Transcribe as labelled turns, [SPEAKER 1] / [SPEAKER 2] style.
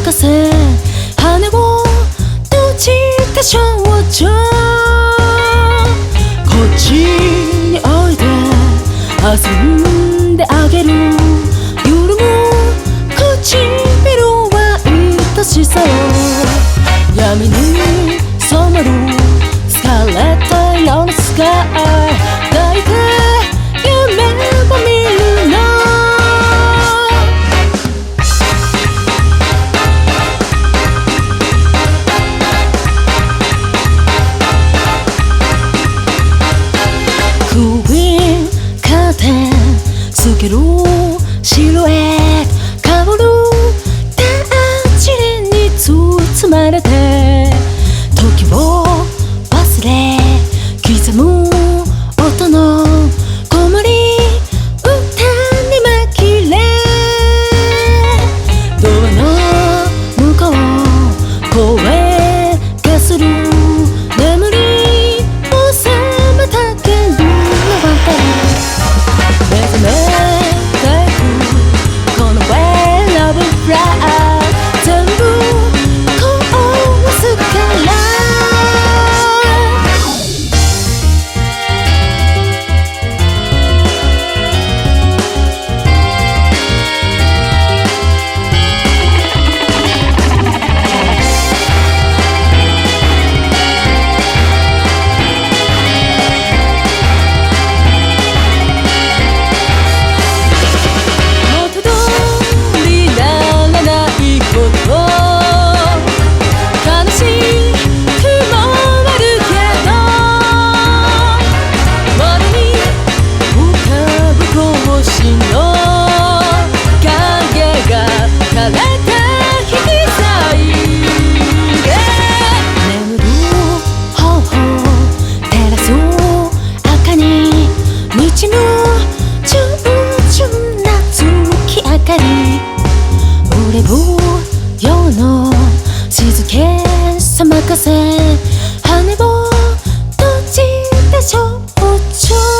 [SPEAKER 1] 任せ羽を閉じた少女、こっちにおいで遊んであげる。夜も唇は愛しさを闇に染まるスカーレット色のスカイ抱いて夢を見るの。首カーテン透けるシルエット香るダージリンに包まれて時を忘れ刻む音の子守歌に紛れドアの向こう声がする。眠りを覚めたけどのばかり目覚めてくこの Way Love Fly 全部壊すから俺を夜の静けさ任せ羽を閉じた少女